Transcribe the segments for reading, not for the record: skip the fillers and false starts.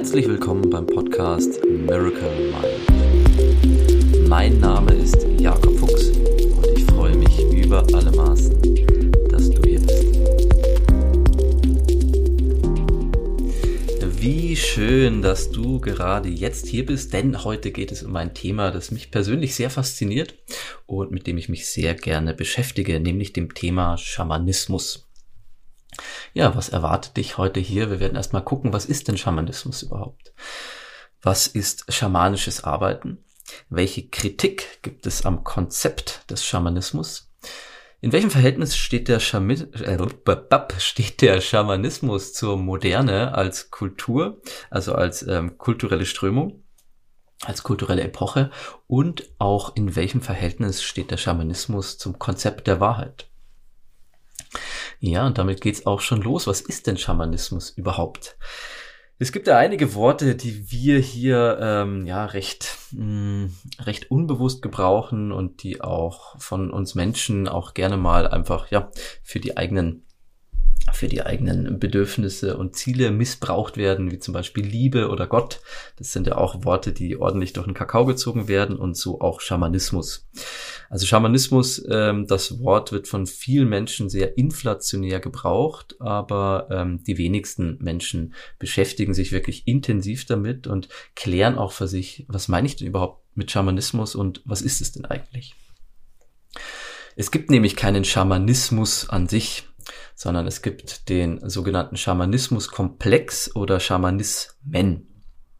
Herzlich willkommen beim Podcast Miracle Mind. Mein Name ist Jakob Fuchs und ich freue mich über alle Maßen, dass du hier bist. Wie schön, dass du gerade jetzt hier bist, denn heute geht es um ein Thema, das mich persönlich sehr fasziniert und mit dem ich mich sehr gerne beschäftige, nämlich dem Thema Schamanismus. Ja, was erwartet dich heute hier? Wir werden erstmal gucken, was ist denn Schamanismus überhaupt? Was ist schamanisches Arbeiten? Welche Kritik gibt es am Konzept des Schamanismus? In welchem Verhältnis steht der Schamanismus zur Moderne als Kultur, also als kulturelle Strömung, als kulturelle Epoche? Und auch in welchem Verhältnis steht der Schamanismus zum Konzept der Wahrheit? Ja, und damit geht's auch schon los. Was ist denn Schamanismus überhaupt? Es gibt ja einige Worte, die wir hier recht unbewusst gebrauchen und die auch von uns Menschen auch gerne mal einfach für die eigenen Bedürfnisse und Ziele missbraucht werden, wie zum Beispiel Liebe oder Gott. Das sind ja auch Worte, die ordentlich durch den Kakao gezogen werden, und so auch Schamanismus. Also Schamanismus, das Wort wird von vielen Menschen sehr inflationär gebraucht, aber die wenigsten Menschen beschäftigen sich wirklich intensiv damit und klären auch für sich, was meine ich denn überhaupt mit Schamanismus und was ist es denn eigentlich? Es gibt nämlich keinen Schamanismus an sich, sondern es gibt den sogenannten Schamanismus-Komplex oder Schamanismen.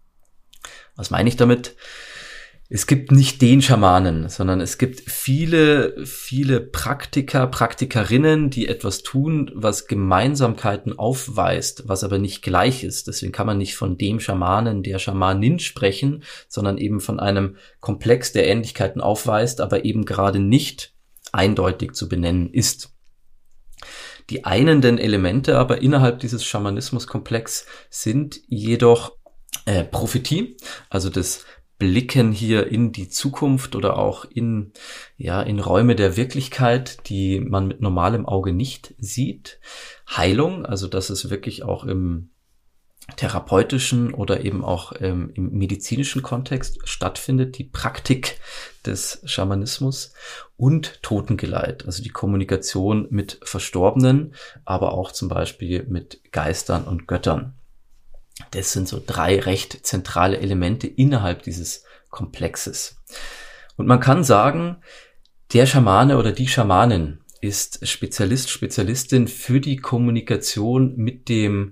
Was meine ich damit? Es gibt nicht den Schamanen, sondern es gibt viele Praktiker, Praktikerinnen, die etwas tun, was Gemeinsamkeiten aufweist, was aber nicht gleich ist. Deswegen kann man nicht von dem Schamanen, der Schamanin sprechen, sondern eben von einem Komplex, der Ähnlichkeiten aufweist, aber eben gerade nicht eindeutig zu benennen ist. Die einenden Elemente aber innerhalb dieses Schamanismus-Komplex sind jedoch Prophetie, also das Blicken hier in die Zukunft oder auch in Räume der Wirklichkeit, die man mit normalem Auge nicht sieht. Heilung, also dass es wirklich auch im therapeutischen oder eben auch im medizinischen Kontext stattfindet, die Praktik des Schamanismus, und Totengeleit, also die Kommunikation mit Verstorbenen, aber auch zum Beispiel mit Geistern und Göttern. Das sind so 3 recht zentrale Elemente innerhalb dieses Komplexes. Und man kann sagen, der Schamane oder die Schamanin ist Spezialist, Spezialistin für die Kommunikation mit dem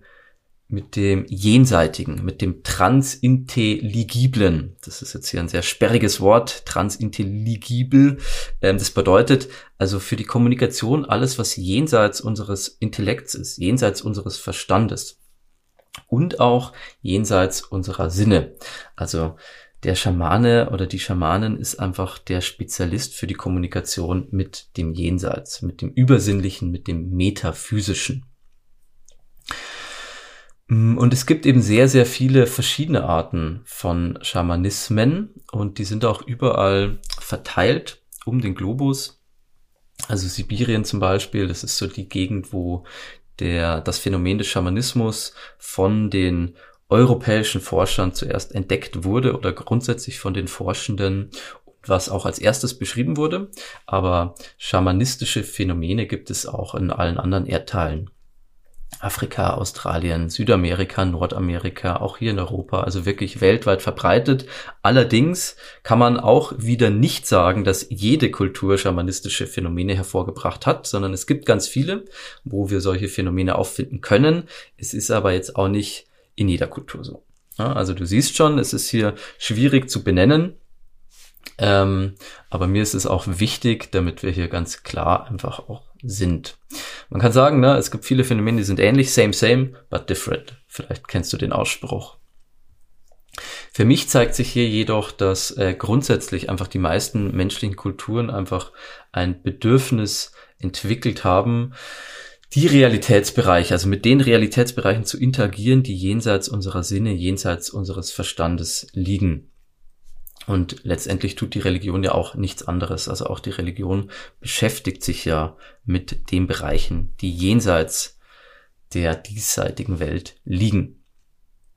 Jenseitigen, mit dem Transintelligiblen. Das ist jetzt hier ein sehr sperriges Wort, transintelligibel. Das bedeutet also für die Kommunikation alles, was jenseits unseres Intellekts ist, jenseits unseres Verstandes und auch jenseits unserer Sinne. Also der Schamane oder die Schamanin ist einfach der Spezialist für die Kommunikation mit dem Jenseits, mit dem Übersinnlichen, mit dem Metaphysischen. Und es gibt eben sehr, sehr viele verschiedene Arten von Schamanismen und die sind auch überall verteilt um den Globus. Also Sibirien zum Beispiel, das ist so die Gegend, wo das Phänomen des Schamanismus von den europäischen Forschern zuerst entdeckt wurde oder grundsätzlich von den Forschenden, was auch als erstes beschrieben wurde. Aber schamanistische Phänomene gibt es auch in allen anderen Erdteilen. Afrika, Australien, Südamerika, Nordamerika, auch hier in Europa, also wirklich weltweit verbreitet. Allerdings kann man auch wieder nicht sagen, dass jede Kultur schamanistische Phänomene hervorgebracht hat, sondern es gibt ganz viele, wo wir solche Phänomene auffinden können. Es ist aber jetzt auch nicht in jeder Kultur so. Ja, also du siehst schon, es ist hier schwierig zu benennen. Aber mir ist es auch wichtig, damit wir hier ganz klar einfach auch sind. Man kann sagen, es gibt viele Phänomene, die sind ähnlich, same, but different. Vielleicht kennst du den Ausspruch. Für mich zeigt sich hier jedoch, dass grundsätzlich einfach die meisten menschlichen Kulturen einfach ein Bedürfnis entwickelt haben, die Realitätsbereiche, also mit den Realitätsbereichen zu interagieren, die jenseits unserer Sinne, jenseits unseres Verstandes liegen. Und letztendlich tut die Religion ja auch nichts anderes. Also auch die Religion beschäftigt sich ja mit den Bereichen, die jenseits der diesseitigen Welt liegen.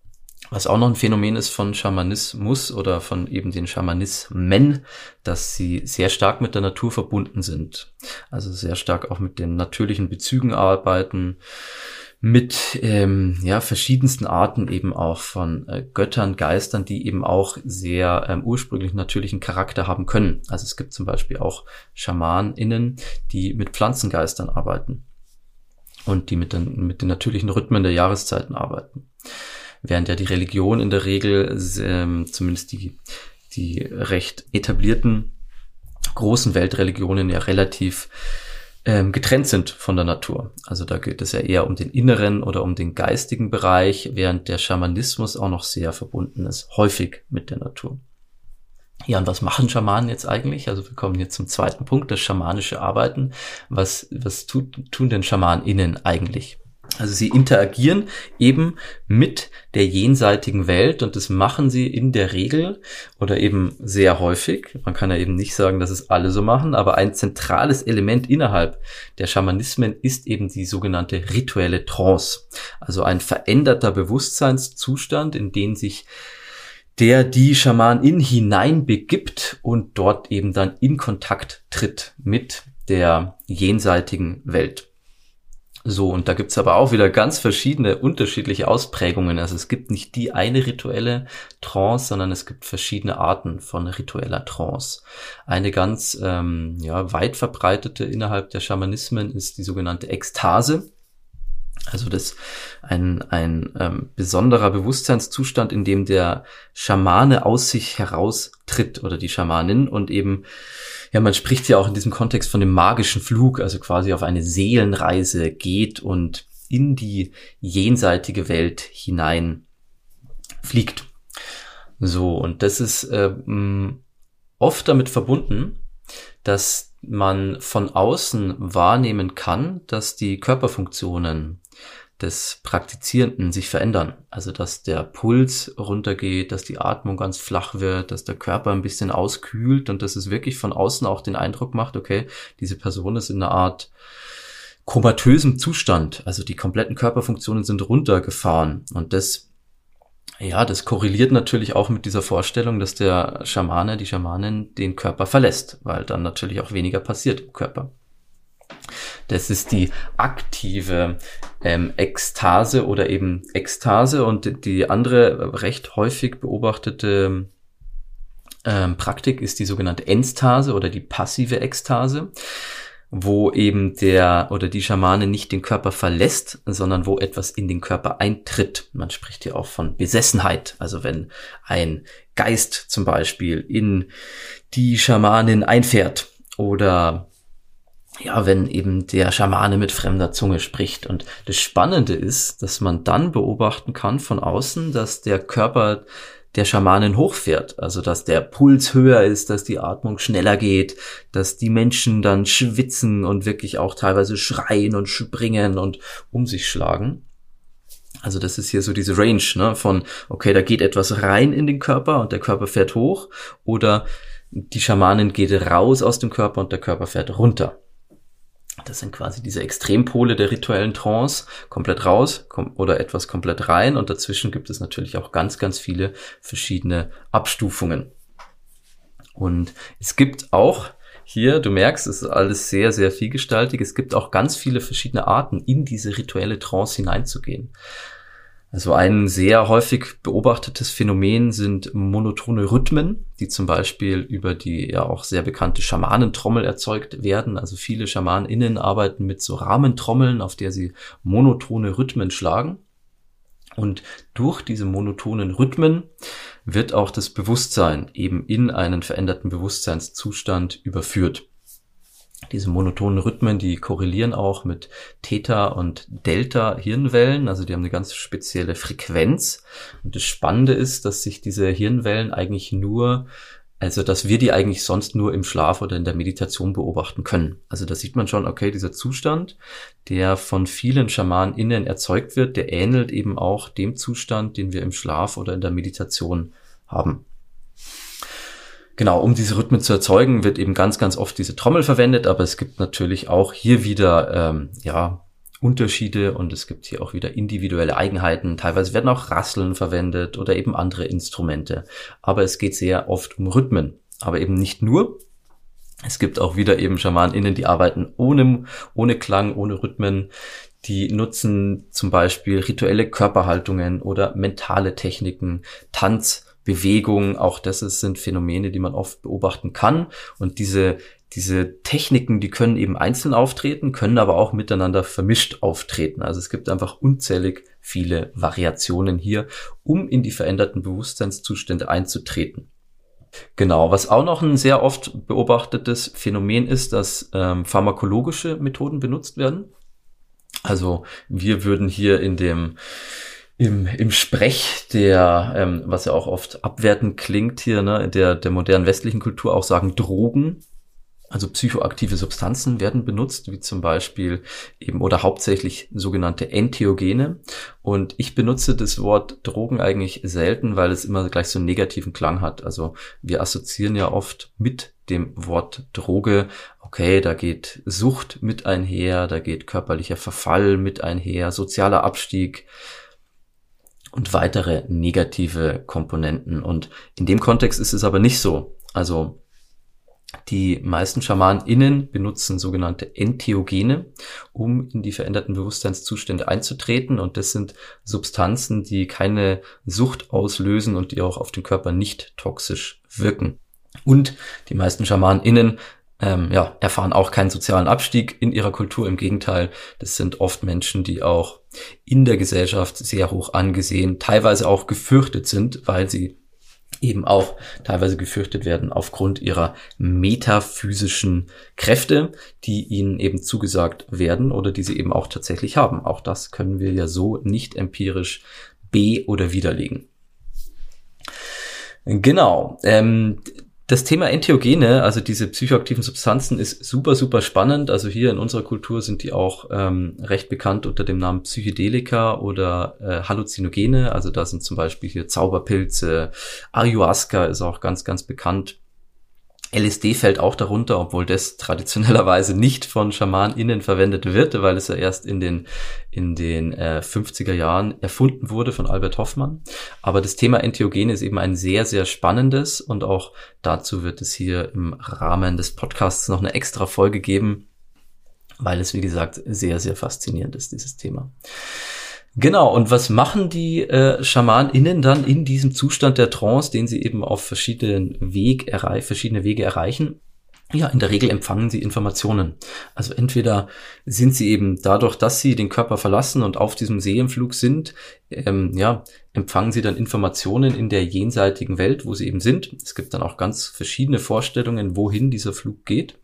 Was auch noch ein Phänomen ist von Schamanismus oder von eben den Schamanismen, dass sie sehr stark mit der Natur verbunden sind. Also sehr stark auch mit den natürlichen Bezügen arbeiten, mit verschiedensten Arten eben auch von Göttern, Geistern, die eben auch sehr ursprünglich natürlichen Charakter haben können. Also es gibt zum Beispiel auch SchamanInnen, die mit Pflanzengeistern arbeiten und die mit den natürlichen Rhythmen der Jahreszeiten arbeiten. Während ja die Religion in der Regel, zumindest die recht etablierten großen Weltreligionen ja relativ getrennt sind von der Natur. Also da geht es ja eher um den inneren oder um den geistigen Bereich, während der Schamanismus auch noch sehr verbunden ist, häufig mit der Natur. Ja, und was machen Schamanen jetzt eigentlich? Also wir kommen jetzt zum zweiten Punkt, das schamanische Arbeiten. Was tun denn SchamanInnen eigentlich? Also sie interagieren eben mit der jenseitigen Welt und das machen sie in der Regel oder eben sehr häufig. Man kann ja eben nicht sagen, dass es alle so machen, aber ein zentrales Element innerhalb der Schamanismen ist eben die sogenannte rituelle Trance. Also ein veränderter Bewusstseinszustand, in den sich die Schamanin hineinbegibt und dort eben dann in Kontakt tritt mit der jenseitigen Welt. So, und da gibt's aber auch wieder ganz verschiedene, unterschiedliche Ausprägungen. Also es gibt nicht die eine rituelle Trance, sondern es gibt verschiedene Arten von ritueller Trance. Eine ganz weit verbreitete innerhalb der Schamanismen ist die sogenannte Ekstase. Also das ein besonderer Bewusstseinszustand, in dem der Schamane aus sich heraustritt oder die Schamanin und eben, ja, man spricht ja auch in diesem Kontext von dem magischen Flug, also quasi auf eine Seelenreise geht und in die jenseitige Welt hinein fliegt. So, und das ist oft damit verbunden, dass man von außen wahrnehmen kann, dass die Körperfunktionen des Praktizierenden sich verändern. Also dass der Puls runtergeht, dass die Atmung ganz flach wird, dass der Körper ein bisschen auskühlt und dass es wirklich von außen auch den Eindruck macht, okay, diese Person ist in einer Art komatösem Zustand. Also die kompletten Körperfunktionen sind runtergefahren und das korreliert natürlich auch mit dieser Vorstellung, dass der Schamane, die Schamanin den Körper verlässt, weil dann natürlich auch weniger passiert im Körper. Das ist die aktive Ekstase oder eben Ekstase und die andere recht häufig beobachtete Praktik ist die sogenannte Enstase oder die passive Ekstase, wo eben die Schamane nicht den Körper verlässt, sondern wo etwas in den Körper eintritt. Man spricht hier auch von Besessenheit. Also wenn ein Geist zum Beispiel in die Schamanin einfährt oder ja, wenn eben der Schamane mit fremder Zunge spricht. Und das Spannende ist, dass man dann beobachten kann von außen, dass der Körper der Schamanin hochfährt, also dass der Puls höher ist, dass die Atmung schneller geht, dass die Menschen dann schwitzen und wirklich auch teilweise schreien und springen und um sich schlagen. Also das ist hier so diese Range, ne, von okay, da geht etwas rein in den Körper und der Körper fährt hoch oder die Schamanin geht raus aus dem Körper und der Körper fährt runter. Das sind quasi diese Extrempole der rituellen Trance, komplett raus oder etwas komplett rein und dazwischen gibt es natürlich auch ganz, ganz viele verschiedene Abstufungen. Und es gibt auch hier, du merkst, es ist alles sehr, sehr vielgestaltig, es gibt auch ganz viele verschiedene Arten, in diese rituelle Trance hineinzugehen. Also ein sehr häufig beobachtetes Phänomen sind monotone Rhythmen, die zum Beispiel über die ja auch sehr bekannte Schamanentrommel erzeugt werden. Also viele SchamanInnen arbeiten mit so Rahmentrommeln, auf der sie monotone Rhythmen schlagen. Und durch diese monotonen Rhythmen wird auch das Bewusstsein eben in einen veränderten Bewusstseinszustand überführt. Diese monotonen Rhythmen, die korrelieren auch mit Theta- und Delta-Hirnwellen, also die haben eine ganz spezielle Frequenz. Und das Spannende ist, dass sich diese Hirnwellen eigentlich dass wir die eigentlich sonst nur im Schlaf oder in der Meditation beobachten können. Also da sieht man schon, okay, dieser Zustand, der von vielen SchamanInnen erzeugt wird, der ähnelt eben auch dem Zustand, den wir im Schlaf oder in der Meditation haben. Genau, um diese Rhythmen zu erzeugen, wird eben ganz, ganz oft diese Trommel verwendet, aber es gibt natürlich auch hier wieder Unterschiede und es gibt hier auch wieder individuelle Eigenheiten. Teilweise werden auch Rasseln verwendet oder eben andere Instrumente. Aber es geht sehr oft um Rhythmen. Aber eben nicht nur. Es gibt auch wieder eben SchamanInnen, die arbeiten ohne Klang, ohne Rhythmen. Die nutzen zum Beispiel rituelle Körperhaltungen oder mentale Techniken, Tanz, Bewegung. Auch sind Phänomene, die man oft beobachten kann. Und diese Techniken, die können eben einzeln auftreten, können aber auch miteinander vermischt auftreten. Also es gibt einfach unzählig viele Variationen hier, um in die veränderten Bewusstseinszustände einzutreten. Genau, was auch noch ein sehr oft beobachtetes Phänomen ist, dass pharmakologische Methoden benutzt werden. Also wir würden hier im Sprech der, was ja auch oft abwertend klingt hier, ne, der modernen westlichen Kultur auch sagen Drogen. Also psychoaktive Substanzen werden benutzt, wie zum Beispiel eben oder hauptsächlich sogenannte Entheogene. Und ich benutze das Wort Drogen eigentlich selten, weil es immer gleich so einen negativen Klang hat. Also wir assoziieren ja oft mit dem Wort Droge, okay, da geht Sucht mit einher, da geht körperlicher Verfall mit einher, sozialer Abstieg und weitere negative Komponenten. Und in dem Kontext ist es aber nicht so. Also die meisten SchamanInnen benutzen sogenannte Entheogene, um in die veränderten Bewusstseinszustände einzutreten. Und das sind Substanzen, die keine Sucht auslösen und die auch auf den Körper nicht toxisch wirken. Und die meisten SchamanInnen erfahren auch keinen sozialen Abstieg in ihrer Kultur. Im Gegenteil, das sind oft Menschen, die auch in der Gesellschaft sehr hoch angesehen, teilweise auch gefürchtet sind, weil sie eben auch teilweise gefürchtet werden aufgrund ihrer metaphysischen Kräfte, die ihnen eben zugesagt werden oder die sie eben auch tatsächlich haben. Auch das können wir ja so nicht empirisch oder widerlegen. Genau. Das Thema Entheogene, also diese psychoaktiven Substanzen, ist super, super spannend. Also hier in unserer Kultur sind die auch recht bekannt unter dem Namen Psychedelika oder Halluzinogene. Also da sind zum Beispiel hier Zauberpilze, Ayahuasca ist auch ganz, ganz bekannt. LSD fällt auch darunter, obwohl das traditionellerweise nicht von SchamanInnen verwendet wird, weil es ja erst in den 50er Jahren erfunden wurde von Albert Hofmann. Aber das Thema Entheogene ist eben ein sehr, sehr spannendes und auch dazu wird es hier im Rahmen des Podcasts noch eine extra Folge geben, weil es, wie gesagt, sehr, sehr faszinierend ist, dieses Thema. Genau, und was machen die SchamanInnen dann in diesem Zustand der Trance, den sie eben auf verschiedene Wege erreichen? Ja, in der Regel empfangen sie Informationen. Also entweder sind sie eben dadurch, dass sie den Körper verlassen und auf diesem Seelenflug sind, empfangen sie dann Informationen in der jenseitigen Welt, wo sie eben sind. Es gibt dann auch ganz verschiedene Vorstellungen, wohin dieser Flug geht.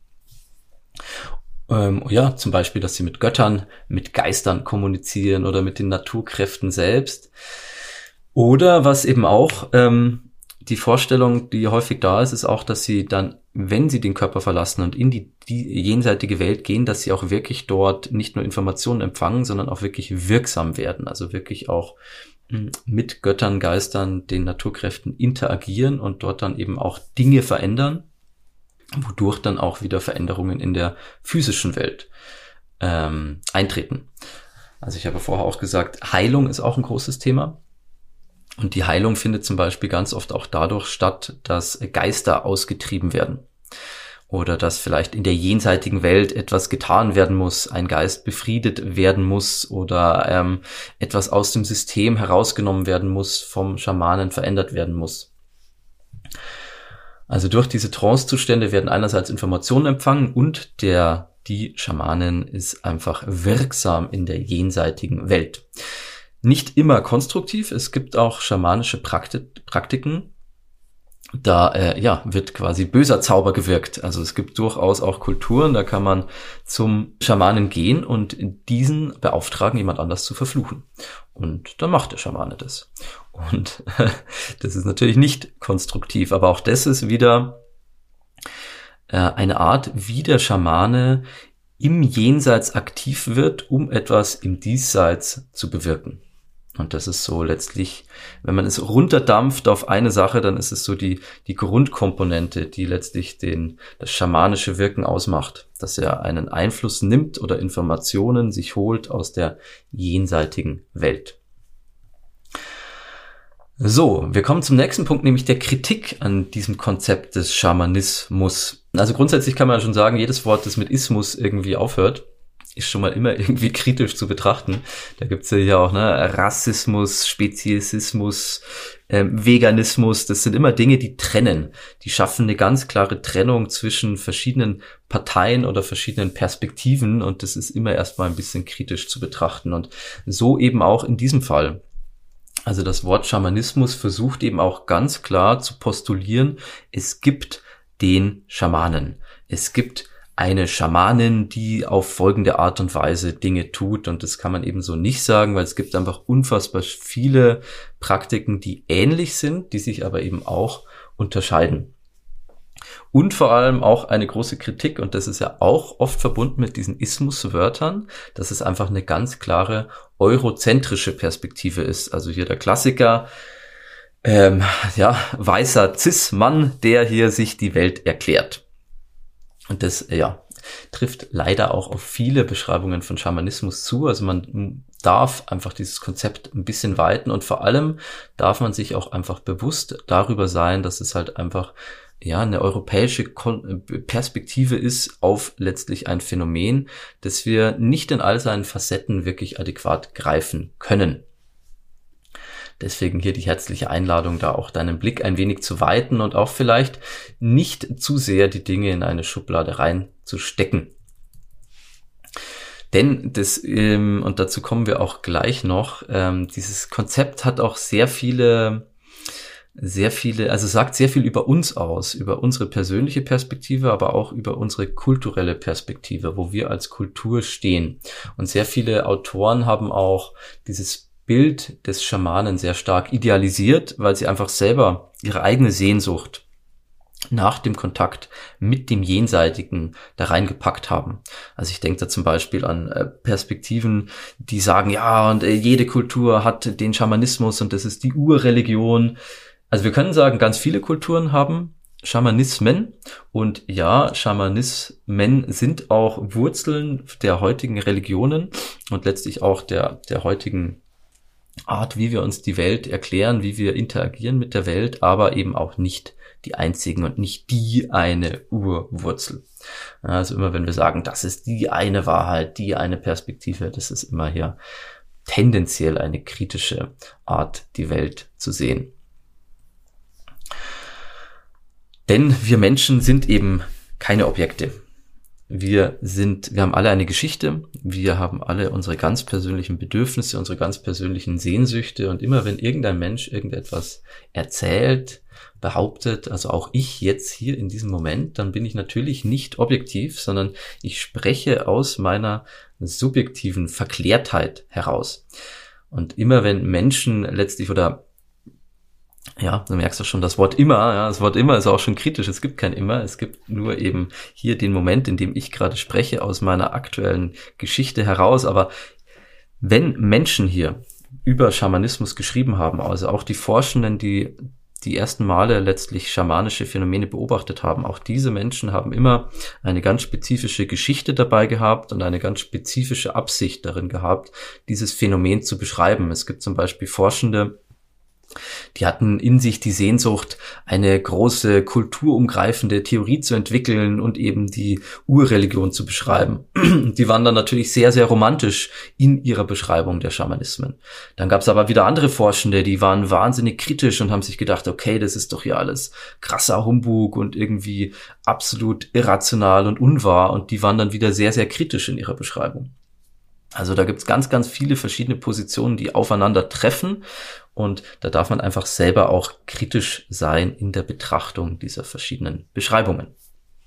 Zum Beispiel, dass sie mit Göttern, mit Geistern kommunizieren oder mit den Naturkräften selbst. Oder was eben auch die Vorstellung, die häufig da ist, ist auch, dass sie dann, wenn sie den Körper verlassen und in die jenseitige Welt gehen, dass sie auch wirklich dort nicht nur Informationen empfangen, sondern auch wirklich wirksam werden. Also wirklich auch mit Göttern, Geistern, den Naturkräften interagieren und dort dann eben auch Dinge verändern, wodurch dann auch wieder Veränderungen in der physischen Welt eintreten. Also ich habe vorher auch gesagt, Heilung ist auch ein großes Thema. Und die Heilung findet zum Beispiel ganz oft auch dadurch statt, dass Geister ausgetrieben werden. Oder dass vielleicht in der jenseitigen Welt etwas getan werden muss, ein Geist befriedet werden muss oder etwas aus dem System herausgenommen werden muss, vom Schamanen verändert werden muss. Also durch diese Trance-Zustände werden einerseits Informationen empfangen und die Schamanin ist einfach wirksam in der jenseitigen Welt. Nicht immer konstruktiv, es gibt auch schamanische Praktiken, da wird quasi böser Zauber gewirkt. Also es gibt durchaus auch Kulturen, da kann man zum Schamanen gehen und diesen beauftragen, jemand anders zu verfluchen. Und dann macht der Schamane das. Und das ist natürlich nicht konstruktiv, aber auch das ist wieder eine Art, wie der Schamane im Jenseits aktiv wird, um etwas im Diesseits zu bewirken. Und das ist so letztlich, wenn man es runterdampft auf eine Sache, dann ist es so die Grundkomponente, die letztlich das schamanische Wirken ausmacht, dass er einen Einfluss nimmt oder Informationen sich holt aus der jenseitigen Welt. So, wir kommen zum nächsten Punkt, nämlich der Kritik an diesem Konzept des Schamanismus. Also grundsätzlich kann man schon sagen, jedes Wort, das mit Ismus irgendwie aufhört, ist schon mal immer irgendwie kritisch zu betrachten. Da gibt's ja hier auch Rassismus, Speziesismus, Veganismus. Das sind immer Dinge, die trennen. Die schaffen eine ganz klare Trennung zwischen verschiedenen Parteien oder verschiedenen Perspektiven. Und das ist immer erstmal ein bisschen kritisch zu betrachten. Und so eben auch in diesem Fall. Also das Wort Schamanismus versucht eben auch ganz klar zu postulieren, es gibt den Schamanen. Es gibt eine Schamanin, die auf folgende Art und Weise Dinge tut. Und das kann man eben so nicht sagen, weil es gibt einfach unfassbar viele Praktiken, die ähnlich sind, die sich aber eben auch unterscheiden. Und vor allem auch eine große Kritik, und das ist ja auch oft verbunden mit diesen Ismus-Wörtern, dass es einfach eine ganz klare eurozentrische Perspektive ist. Also hier der Klassiker, weißer Cis-Mann, der hier sich die Welt erklärt. Und das, trifft leider auch auf viele Beschreibungen von Schamanismus zu. Also man darf einfach dieses Konzept ein bisschen weiten und vor allem darf man sich auch einfach bewusst darüber sein, dass es halt einfach eine europäische Perspektive ist auf letztlich ein Phänomen, das wir nicht in all seinen Facetten wirklich adäquat greifen können. Deswegen hier die herzliche Einladung, da auch deinen Blick ein wenig zu weiten und auch vielleicht nicht zu sehr die Dinge in eine Schublade reinzustecken. Denn und dazu kommen wir auch gleich noch, dieses Konzept hat auch sehr viele, also sagt sehr viel über uns aus, über unsere persönliche Perspektive, aber auch über unsere kulturelle Perspektive, wo wir als Kultur stehen. Und sehr viele Autoren haben auch dieses Bild des Schamanen sehr stark idealisiert, weil sie einfach selber ihre eigene Sehnsucht nach dem Kontakt mit dem Jenseitigen da reingepackt haben. Also ich denke da zum Beispiel an Perspektiven, die sagen, ja, und jede Kultur hat den Schamanismus und das ist die Urreligion. Also wir können sagen, ganz viele Kulturen haben Schamanismen und ja, Schamanismen sind auch Wurzeln der heutigen Religionen und letztlich auch der heutigen Art, wie wir uns die Welt erklären, wie wir interagieren mit der Welt, aber eben auch nicht die einzigen und nicht die eine Urwurzel. Also immer wenn wir sagen, das ist die eine Wahrheit, die eine Perspektive, das ist immer hier tendenziell eine kritische Art, die Welt zu sehen. Denn wir Menschen sind eben keine Objekte. Wir haben alle eine Geschichte, wir haben alle unsere ganz persönlichen Bedürfnisse, unsere ganz persönlichen Sehnsüchte und immer wenn irgendein Mensch irgendetwas erzählt, behauptet, also auch ich jetzt hier in diesem Moment, dann bin ich natürlich nicht objektiv, sondern ich spreche aus meiner subjektiven Verklärtheit heraus. Und immer wenn Menschen letztlich du merkst doch schon, das Wort immer, das Wort immer ist auch schon kritisch, es gibt kein immer, es gibt nur eben hier den Moment, in dem ich gerade spreche, aus meiner aktuellen Geschichte heraus, aber wenn Menschen hier über Schamanismus geschrieben haben, also auch die Forschenden, die ersten Male letztlich schamanische Phänomene beobachtet haben, auch diese Menschen haben immer eine ganz spezifische Geschichte dabei gehabt und eine ganz spezifische Absicht darin gehabt, dieses Phänomen zu beschreiben. Es gibt zum Beispiel Forschende, die hatten in sich die Sehnsucht, eine große kulturumgreifende Theorie zu entwickeln und eben die Urreligion zu beschreiben. Die waren dann natürlich sehr, sehr romantisch in ihrer Beschreibung der Schamanismen. Dann gab es aber wieder andere Forschende, die waren wahnsinnig kritisch und haben sich gedacht, okay, das ist doch hier alles krasser Humbug und irgendwie absolut irrational und unwahr. Und die waren dann wieder sehr, sehr kritisch in ihrer Beschreibung. Also da gibt's ganz, ganz viele verschiedene Positionen, die aufeinander treffen und da darf man einfach selber auch kritisch sein in der Betrachtung dieser verschiedenen Beschreibungen.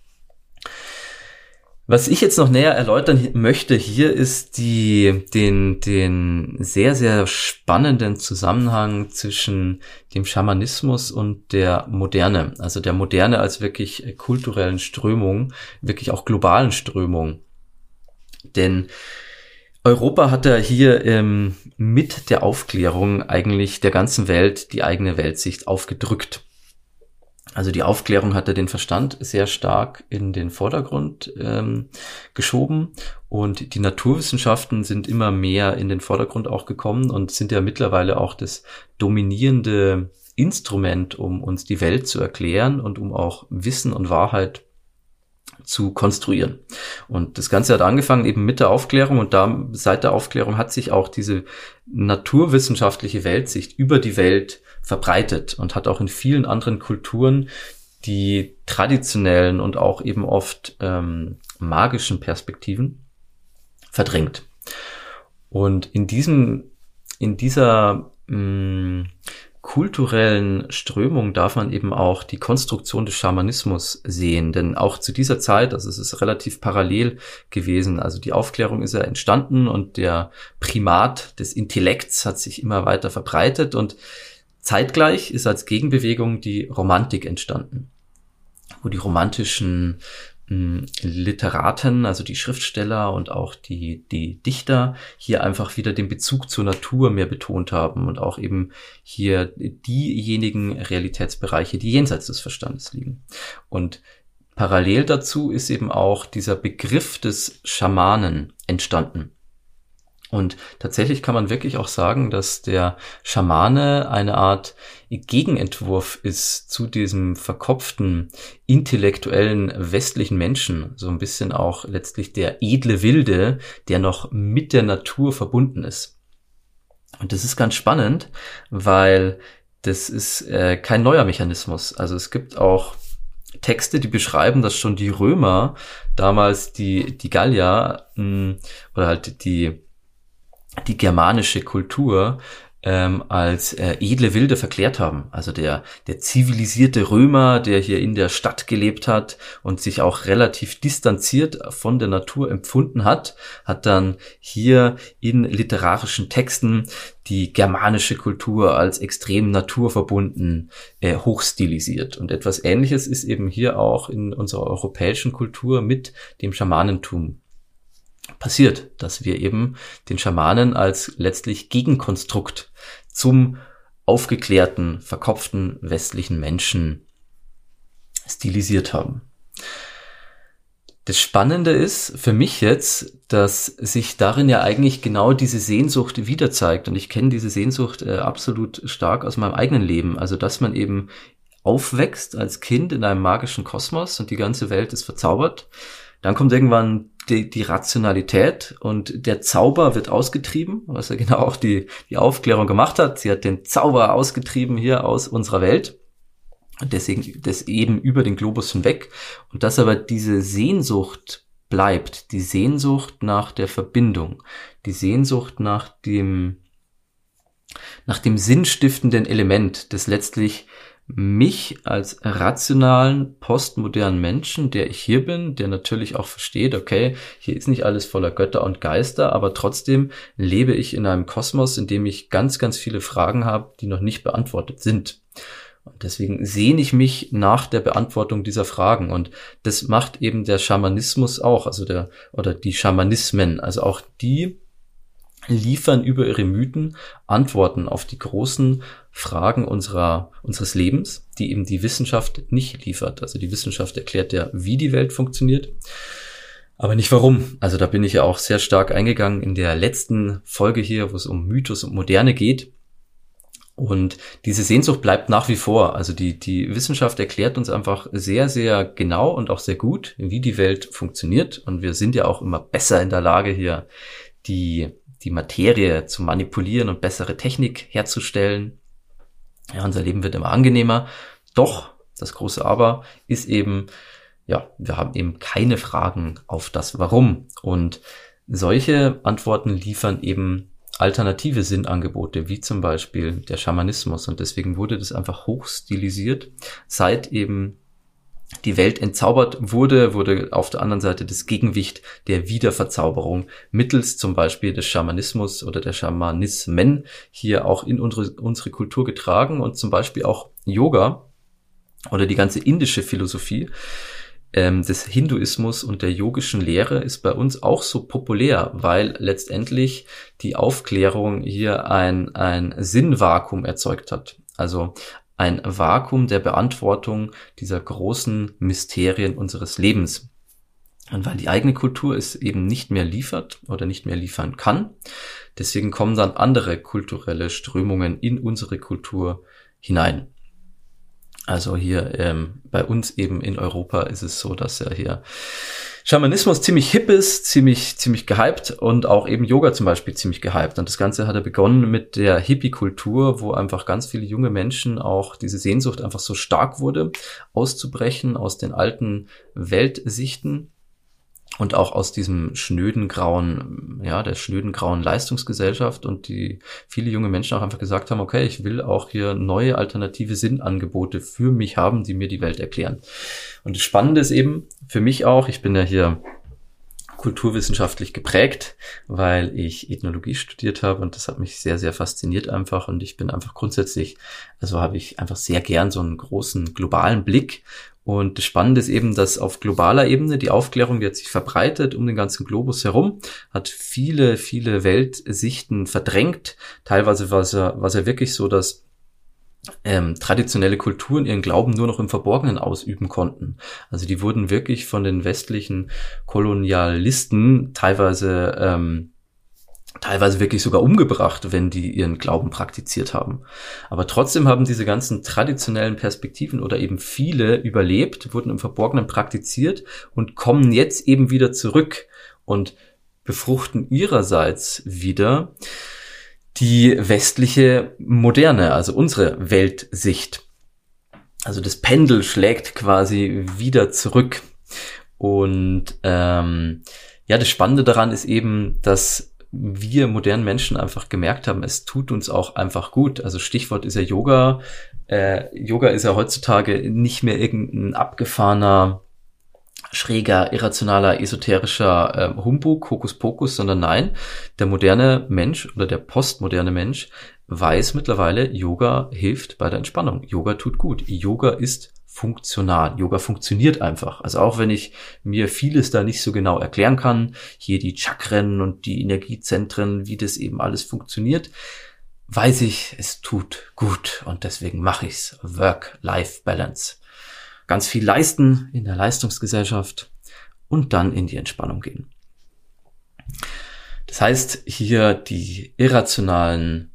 Was ich jetzt noch näher erläutern möchte hier ist den sehr, sehr spannenden Zusammenhang zwischen dem Schamanismus und der Moderne. Also der Moderne als wirklich kulturellen Strömung, wirklich auch globalen Strömung. Denn Europa hat ja hier mit der Aufklärung eigentlich der ganzen Welt die eigene Weltsicht aufgedrückt. Also die Aufklärung hatte den Verstand sehr stark in den Vordergrund geschoben und die Naturwissenschaften sind immer mehr in den Vordergrund auch gekommen und sind ja mittlerweile auch das dominierende Instrument, um uns die Welt zu erklären und um auch Wissen und Wahrheit zu konstruieren. Und das Ganze hat angefangen eben mit der Aufklärung und seit der Aufklärung hat sich auch diese naturwissenschaftliche Weltsicht über die Welt verbreitet und hat auch in vielen anderen Kulturen die traditionellen und auch eben oft magischen Perspektiven verdrängt. Und in dieser kulturellen Strömung darf man eben auch die Konstruktion des Schamanismus sehen, denn auch zu dieser Zeit, also es ist relativ parallel gewesen, also die Aufklärung ist ja entstanden und der Primat des Intellekts hat sich immer weiter verbreitet und zeitgleich ist als Gegenbewegung die Romantik entstanden, wo die romantischen Literaten, also die Schriftsteller und auch die Dichter hier einfach wieder den Bezug zur Natur mehr betont haben und auch eben hier diejenigen Realitätsbereiche, die jenseits des Verstandes liegen. Und parallel dazu ist eben auch dieser Begriff des Schamanen entstanden. Und tatsächlich kann man wirklich auch sagen, dass der Schamane eine Art Gegenentwurf ist zu diesem verkopften, intellektuellen westlichen Menschen. So ein bisschen auch letztlich der edle Wilde, der noch mit der Natur verbunden ist. Und das ist ganz spannend, weil das ist kein neuer Mechanismus. Also es gibt auch Texte, die beschreiben, dass schon die Römer damals die Gallier oder halt die germanische Kultur als edle Wilde verklärt haben. Also der zivilisierte Römer, der hier in der Stadt gelebt hat und sich auch relativ distanziert von der Natur empfunden hat dann hier in literarischen Texten die germanische Kultur als extrem naturverbunden hochstilisiert. Und etwas Ähnliches ist eben hier auch in unserer europäischen Kultur mit dem Schamanentum passiert, dass wir eben den Schamanen als letztlich Gegenkonstrukt zum aufgeklärten, verkopften westlichen Menschen stilisiert haben. Das Spannende ist für mich jetzt, dass sich darin ja eigentlich genau diese Sehnsucht wieder zeigt. Und ich kenne diese Sehnsucht absolut stark aus meinem eigenen Leben. Also, dass man eben aufwächst als Kind in einem magischen Kosmos und die ganze Welt ist verzaubert. Dann kommt irgendwann die Rationalität und der Zauber wird ausgetrieben, was ja genau auch die Aufklärung gemacht hat. Sie hat den Zauber ausgetrieben hier aus unserer Welt. Und deswegen das eben über den Globus hinweg. Und dass aber diese Sehnsucht bleibt, die Sehnsucht nach der Verbindung, die Sehnsucht nach dem sinnstiftenden Element, das letztlich mich als rationalen, postmodernen Menschen, der ich hier bin, der natürlich auch versteht, okay, hier ist nicht alles voller Götter und Geister, aber trotzdem lebe ich in einem Kosmos, in dem ich ganz, ganz viele Fragen habe, die noch nicht beantwortet sind. Und deswegen sehne ich mich nach der Beantwortung dieser Fragen. Und das macht eben der Schamanismus auch, also die Schamanismen, also auch die liefern über ihre Mythen Antworten auf die großen Fragen unseres Lebens, die eben die Wissenschaft nicht liefert. Also die Wissenschaft erklärt ja, wie die Welt funktioniert, aber nicht warum. Also da bin ich ja auch sehr stark eingegangen in der letzten Folge hier, wo es um Mythos und Moderne geht. Und diese Sehnsucht bleibt nach wie vor. Also die Wissenschaft erklärt uns einfach sehr, sehr genau und auch sehr gut, wie die Welt funktioniert. Und wir sind ja auch immer besser in der Lage, hier die Materie zu manipulieren und bessere Technik herzustellen. Ja, unser Leben wird immer angenehmer. Doch, das große Aber ist eben, ja, wir haben eben keine Fragen auf das Warum. Und solche Antworten liefern eben alternative Sinnangebote, wie zum Beispiel der Schamanismus. Und deswegen wurde das einfach hochstilisiert, seit eben die Welt entzaubert wurde auf der anderen Seite das Gegengewicht der Wiederverzauberung mittels zum Beispiel des Schamanismus oder der Schamanismen hier auch in unsere Kultur getragen und zum Beispiel auch Yoga oder die ganze indische Philosophie des Hinduismus und der yogischen Lehre ist bei uns auch so populär, weil letztendlich die Aufklärung hier ein Sinnvakuum erzeugt hat. Also ein Vakuum der Beantwortung dieser großen Mysterien unseres Lebens. Und weil die eigene Kultur es eben nicht mehr liefert oder nicht mehr liefern kann, deswegen kommen dann andere kulturelle Strömungen in unsere Kultur hinein. Also hier bei uns eben in Europa ist es so, dass ja hier Schamanismus ziemlich hip ist, ziemlich gehypt und auch eben Yoga zum Beispiel ziemlich gehypt. Und das Ganze hat ja begonnen mit der Hippie-Kultur, wo einfach ganz viele junge Menschen auch diese Sehnsucht einfach so stark wurde, auszubrechen aus den alten Weltsichten und auch aus diesem der schnöden grauen Leistungsgesellschaft, und die viele junge Menschen auch einfach gesagt haben, okay, ich will auch hier neue alternative Sinnangebote für mich haben, die mir die Welt erklären. Und das Spannende ist eben für mich auch, ich bin ja hier kulturwissenschaftlich geprägt, weil ich Ethnologie studiert habe, und das hat mich sehr, sehr fasziniert einfach, und ich bin einfach grundsätzlich, also habe ich einfach sehr gern so einen großen globalen Blick. Und das Spannende ist eben, dass auf globaler Ebene die Aufklärung, die hat sich verbreitet um den ganzen Globus herum, hat viele, viele Weltsichten verdrängt. Teilweise war es ja wirklich so, dass traditionelle Kulturen ihren Glauben nur noch im Verborgenen ausüben konnten. Also die wurden wirklich von den westlichen Kolonialisten teilweise wirklich sogar umgebracht, wenn die ihren Glauben praktiziert haben. Aber trotzdem haben diese ganzen traditionellen Perspektiven oder eben viele überlebt, wurden im Verborgenen praktiziert und kommen jetzt eben wieder zurück und befruchten ihrerseits wieder die westliche Moderne, also unsere Weltsicht. Also das Pendel schlägt quasi wieder zurück. Und das Spannende daran ist eben, dass wir modernen Menschen einfach gemerkt haben, es tut uns auch einfach gut. Also Stichwort ist ja Yoga. Yoga ist ja heutzutage nicht mehr irgendein abgefahrener, schräger, irrationaler, esoterischer Humbug, Hokuspokus, sondern nein, der moderne Mensch oder der postmoderne Mensch weiß mittlerweile, Yoga hilft bei der Entspannung. Yoga tut gut. Yoga ist funktional. Yoga funktioniert einfach. Also auch wenn ich mir vieles da nicht so genau erklären kann, hier die Chakren und die Energiezentren, wie das eben alles funktioniert, weiß ich, es tut gut, und deswegen mache ich's. Work-Life-Balance. Ganz viel leisten in der Leistungsgesellschaft und dann in die Entspannung gehen. Das heißt, hier die irrationalen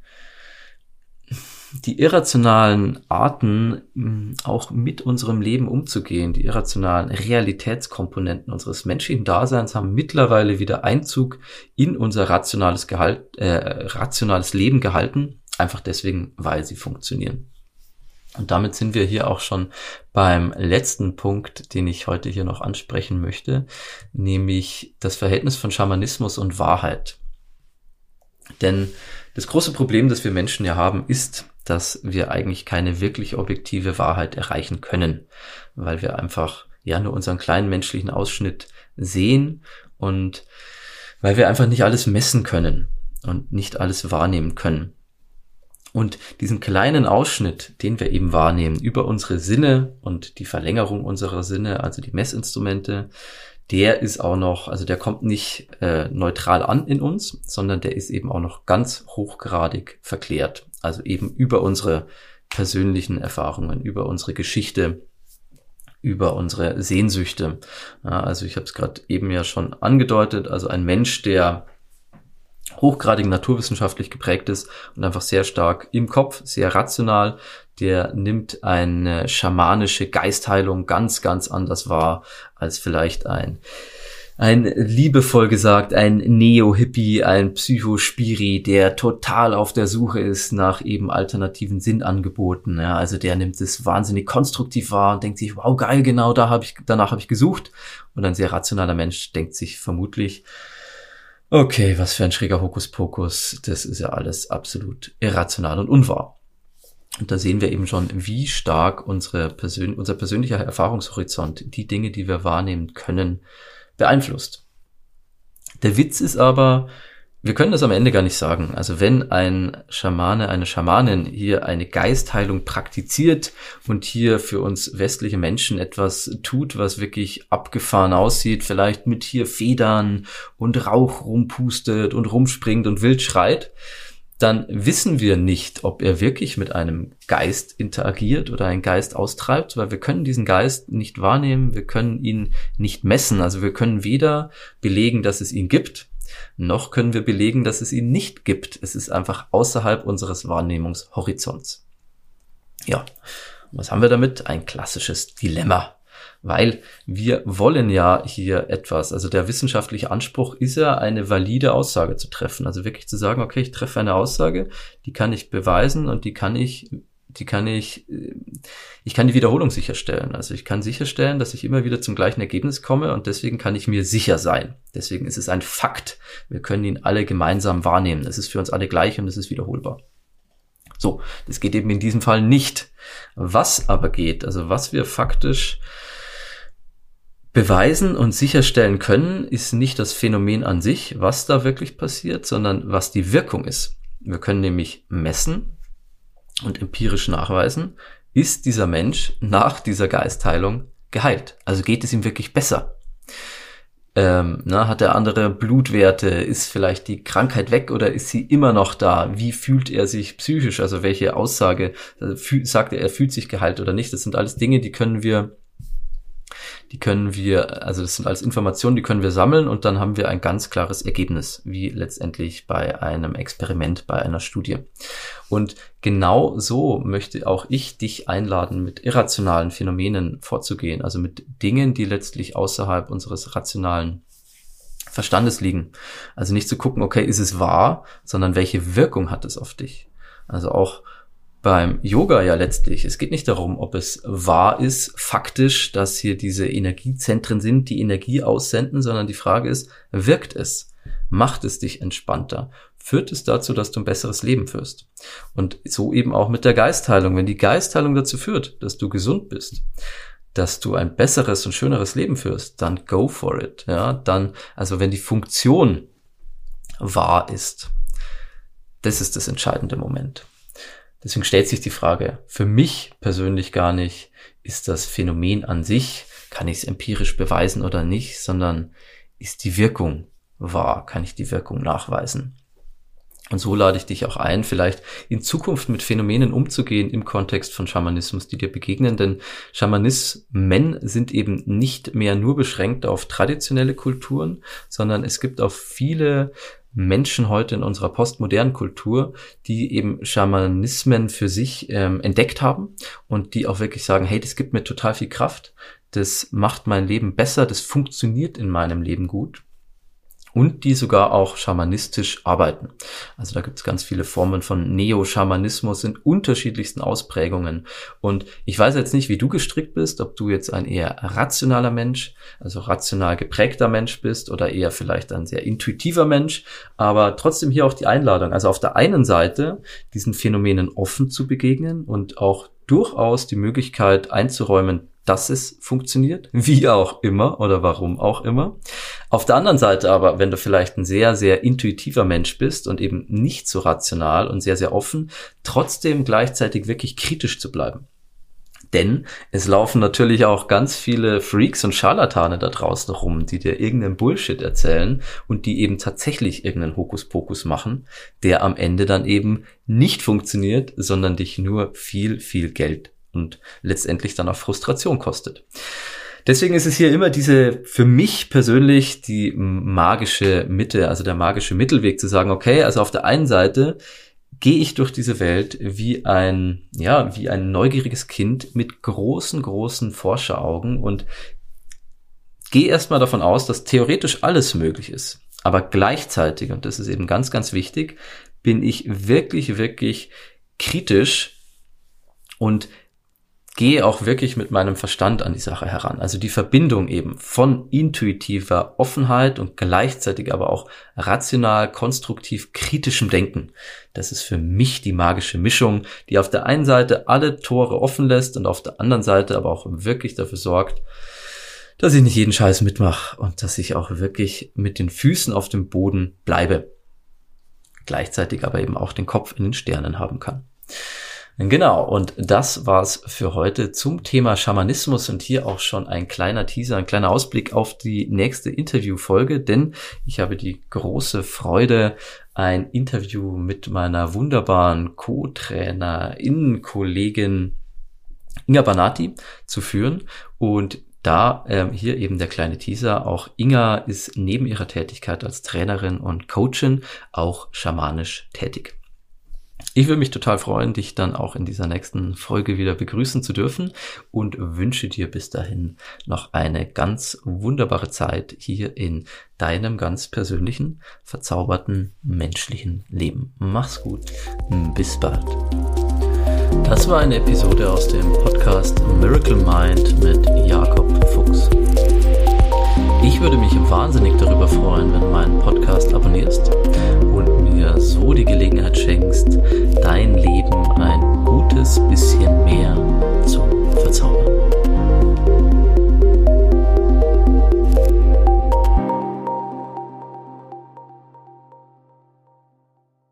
Arten, auch mit unserem Leben umzugehen, die irrationalen Realitätskomponenten unseres menschlichen Daseins haben mittlerweile wieder Einzug in unser rationales Leben gehalten, einfach deswegen, weil sie funktionieren. Und damit sind wir hier auch schon beim letzten Punkt, den ich heute hier noch ansprechen möchte, nämlich das Verhältnis von Schamanismus und Wahrheit. Denn das große Problem, das wir Menschen ja haben, ist, dass wir eigentlich keine wirklich objektive Wahrheit erreichen können, weil wir einfach nur unseren kleinen menschlichen Ausschnitt sehen und weil wir einfach nicht alles messen können und nicht alles wahrnehmen können. Und diesen kleinen Ausschnitt, den wir eben wahrnehmen über unsere Sinne und die Verlängerung unserer Sinne, also die Messinstrumente, der ist auch noch, also der kommt nicht neutral an in uns, sondern der ist eben auch noch ganz hochgradig verklärt. Also eben über unsere persönlichen Erfahrungen, über unsere Geschichte, über unsere Sehnsüchte. Ja, also ich habe es gerade eben ja schon angedeutet, also ein Mensch, der hochgradig naturwissenschaftlich geprägt ist und einfach sehr stark im Kopf, sehr rational, der nimmt eine schamanische Geistheilung ganz, ganz anders wahr als vielleicht ein liebevoll gesagt, ein Neo-Hippie, ein Psychospiri, der total auf der Suche ist nach eben alternativen Sinnangeboten. Ja, also der nimmt es wahnsinnig konstruktiv wahr und denkt sich, wow, geil, genau danach habe ich gesucht. Und ein sehr rationaler Mensch denkt sich vermutlich, okay, was für ein schräger Hokuspokus, das ist ja alles absolut irrational und unwahr. Und da sehen wir eben schon, wie stark unser persönlicher Erfahrungshorizont, die Dinge, die wir wahrnehmen können, beeinflusst. Der Witz ist aber, wir können das am Ende gar nicht sagen. Also wenn ein Schamane, eine Schamanin hier eine Geistheilung praktiziert und hier für uns westliche Menschen etwas tut, was wirklich abgefahren aussieht, vielleicht mit hier Federn und Rauch rumpustet und rumspringt und wild schreit, dann wissen wir nicht, ob er wirklich mit einem Geist interagiert oder einen Geist austreibt, weil wir können diesen Geist nicht wahrnehmen, wir können ihn nicht messen. Also wir können weder belegen, dass es ihn gibt, noch können wir belegen, dass es ihn nicht gibt. Es ist einfach außerhalb unseres Wahrnehmungshorizonts. Ja, was haben wir damit? Ein klassisches Dilemma. Weil wir wollen ja hier etwas, also der wissenschaftliche Anspruch ist ja, eine valide Aussage zu treffen. Also wirklich zu sagen, okay, ich treffe eine Aussage, die kann ich beweisen und ich kann die Wiederholung sicherstellen. Also ich kann sicherstellen, dass ich immer wieder zum gleichen Ergebnis komme und deswegen kann ich mir sicher sein. Deswegen ist es ein Fakt. Wir können ihn alle gemeinsam wahrnehmen. Es ist für uns alle gleich und es ist wiederholbar. So, das geht eben in diesem Fall nicht. Was aber geht, also was wir faktisch beweisen und sicherstellen können, ist nicht das Phänomen an sich, was da wirklich passiert, sondern was die Wirkung ist. Wir können nämlich messen und empirisch nachweisen, ist dieser Mensch nach dieser Geistheilung geheilt? Also geht es ihm wirklich besser? Hat er andere Blutwerte? Ist vielleicht die Krankheit weg oder ist sie immer noch da? Wie fühlt er sich psychisch? Also welche Aussage sagt er fühlt sich geheilt oder nicht? Das sind alles Dinge, also das sind alles Informationen, die können wir sammeln und dann haben wir ein ganz klares Ergebnis, wie letztendlich bei einem Experiment, bei einer Studie. Und genau so möchte auch ich dich einladen, mit irrationalen Phänomenen vorzugehen, also mit Dingen, die letztlich außerhalb unseres rationalen Verstandes liegen. Also nicht zu gucken, okay, ist es wahr, sondern welche Wirkung hat es auf dich? Also auch beim Yoga ja letztlich. Es geht nicht darum, ob es wahr ist, faktisch, dass hier diese Energiezentren sind, die Energie aussenden, sondern die Frage ist, wirkt es? Macht es dich entspannter? Führt es dazu, dass du ein besseres Leben führst? Und so eben auch mit der Geistheilung. Wenn die Geistheilung dazu führt, dass du gesund bist, dass du ein besseres und schöneres Leben führst, dann go for it. Ja, dann, also wenn die Funktion wahr ist, das ist das entscheidende Moment. Deswegen stellt sich die Frage, für mich persönlich gar nicht, ist das Phänomen an sich, kann ich es empirisch beweisen oder nicht, sondern ist die Wirkung wahr, kann ich die Wirkung nachweisen. Und so lade ich dich auch ein, vielleicht in Zukunft mit Phänomenen umzugehen im Kontext von Schamanismus, die dir begegnen, denn Schamanismen sind eben nicht mehr nur beschränkt auf traditionelle Kulturen, sondern es gibt auch viele Menschen heute in unserer postmodernen Kultur, die eben Schamanismen für sich entdeckt haben und die auch wirklich sagen, hey, das gibt mir total viel Kraft, das macht mein Leben besser, das funktioniert in meinem Leben gut. Und die sogar auch schamanistisch arbeiten. Also da gibt es ganz viele Formen von Neo-Schamanismus in unterschiedlichsten Ausprägungen. Und ich weiß jetzt nicht, wie du gestrickt bist, ob du jetzt ein eher rationaler Mensch, also rational geprägter Mensch bist oder eher vielleicht ein sehr intuitiver Mensch. Aber trotzdem hier auch die Einladung. Also auf der einen Seite diesen Phänomenen offen zu begegnen und auch durchaus die Möglichkeit einzuräumen, dass es funktioniert, wie auch immer oder warum auch immer. Auf der anderen Seite aber, wenn du vielleicht ein sehr, sehr intuitiver Mensch bist und eben nicht so rational und sehr, sehr offen, trotzdem gleichzeitig wirklich kritisch zu bleiben. Denn es laufen natürlich auch ganz viele Freaks und Scharlatane da draußen rum, die dir irgendeinen Bullshit erzählen und die eben tatsächlich irgendeinen Hokuspokus machen, der am Ende dann eben nicht funktioniert, sondern dich nur viel, viel Geld und letztendlich dann auch Frustration kostet. Deswegen ist es hier immer für mich persönlich die magische Mitte, also der magische Mittelweg zu sagen, okay, also auf der einen Seite gehe ich durch diese Welt wie ein neugieriges Kind mit großen, großen Forscheraugen und gehe erstmal davon aus, dass theoretisch alles möglich ist. Aber gleichzeitig, und das ist eben ganz, ganz wichtig, bin ich wirklich, wirklich kritisch und gehe auch wirklich mit meinem Verstand an die Sache heran. Also die Verbindung eben von intuitiver Offenheit und gleichzeitig aber auch rational, konstruktiv, kritischem Denken. Das ist für mich die magische Mischung, die auf der einen Seite alle Tore offen lässt und auf der anderen Seite aber auch wirklich dafür sorgt, dass ich nicht jeden Scheiß mitmache und dass ich auch wirklich mit den Füßen auf dem Boden bleibe. gleichzeitig aber eben auch den Kopf in den Sternen haben kann. Genau, und das war's für heute zum Thema Schamanismus und hier auch schon ein kleiner Teaser, ein kleiner Ausblick auf die nächste Interviewfolge, denn ich habe die große Freude, ein Interview mit meiner wunderbaren Co-Trainerin-Kollegin Inga Banati zu führen und da hier eben der kleine Teaser, auch Inga ist neben ihrer Tätigkeit als Trainerin und Coachin auch schamanisch tätig. Ich würde mich total freuen, dich dann auch in dieser nächsten Folge wieder begrüßen zu dürfen und wünsche dir bis dahin noch eine ganz wunderbare Zeit hier in deinem ganz persönlichen, verzauberten menschlichen Leben. Mach's gut, bis bald. Das war eine Episode aus dem Podcast Miracle Mind mit Jakob Fuchs. Ich würde mich wahnsinnig darüber freuen, wenn du meinen Podcast abonnierst und mir so die Gelegenheit schenkst,